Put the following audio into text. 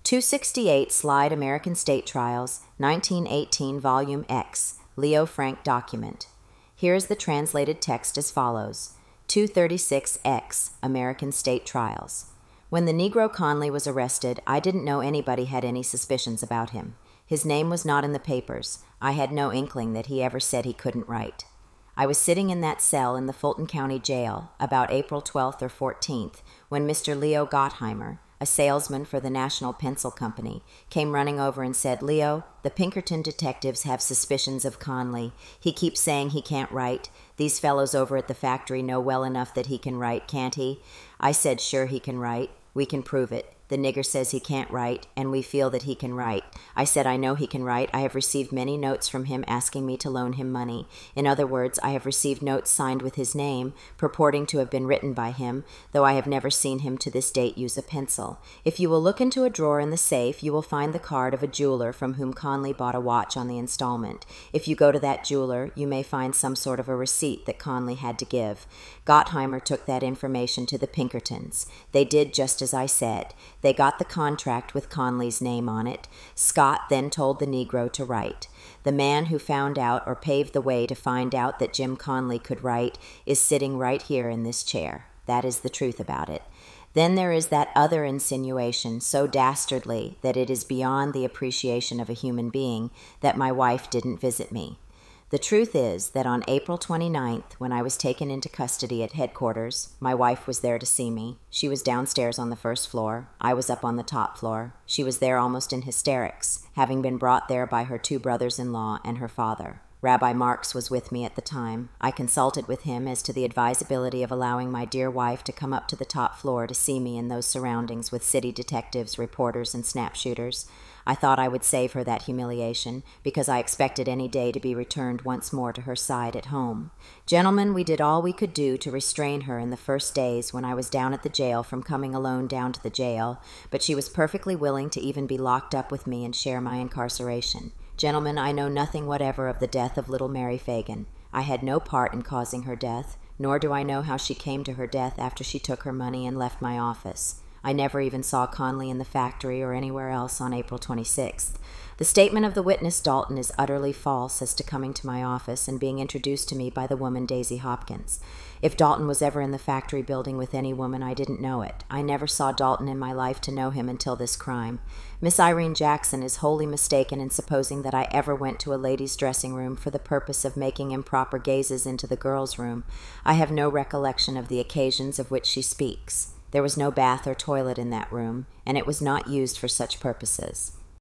268 Slide American State Trials, 1918 Volume X, Leo Frank document. Here is the translated text as follows. 236X, American State Trials. When the Negro Conley was arrested, I didn't know anybody had any suspicions about him. His name was not in the papers. I had no inkling that he ever said he couldn't write. I was sitting in that cell in the Fulton County Jail about April 12th or 14th when Mr. Leo Gottheimer, a salesman for the National Pencil Company, came running over and said, "Leo, the Pinkerton detectives have suspicions of Conley. He keeps saying he can't write. These fellows over at the factory know well enough that he can write, can't he?" I said, "Sure he can write. We can prove it. The nigger says he can't write, and we feel that he can write." I said, "I know he can write. I have received many notes from him asking me to loan him money. In other words, I have received notes signed with his name, purporting to have been written by him, though I have never seen him to this date use a pencil. If you will look into a drawer in the safe, you will find the card of a jeweler from whom Conley bought a watch on the installment. If you go to that jeweler, you may find some sort of a receipt that Conley had to give." Gottheimer took that information to the Pinkertons. They did just as I said. They got the contract with Conley's name on it. Scott then told the Negro to write. The man who found out or paved the way to find out that Jim Conley could write is sitting right here in this chair. That is the truth about it. Then there is that other insinuation, so dastardly that it is beyond the appreciation of a human being, that my wife didn't visit me. The truth is that on April 29th, when I was taken into custody at headquarters, my wife was there to see me. She was downstairs on the first floor. I was up on the top floor. She was there almost in hysterics, having been brought there by her 2 brothers-in-law and her father. Rabbi Marks was with me at the time. I consulted with him as to the advisability of allowing my dear wife to come up to the top floor to see me in those surroundings with city detectives, reporters, and snapshooters. I thought I would save her that humiliation, because I expected any day to be returned once more to her side at home. Gentlemen, we did all we could do to restrain her in the first days when I was down at the jail from coming alone down to the jail, but she was perfectly willing to even be locked up with me and share my incarceration. Gentlemen, I know nothing whatever of the death of little Mary Fagan. I had no part in causing her death, nor do I know how she came to her death after she took her money and left my office. I never even saw Conley in the factory or anywhere else on April 26th. The statement of the witness Dalton is utterly false as to coming to my office and being introduced to me by the woman Daisy Hopkins. If Dalton was ever in the factory building with any woman, I didn't know it. I never saw Dalton in my life to know him until this crime. Miss Irene Jackson is wholly mistaken in supposing that I ever went to a lady's dressing room for the purpose of making improper gazes into the girls' room. I have no recollection of the occasions of which she speaks. There was no bath or toilet in that room, and it was not used for such purposes.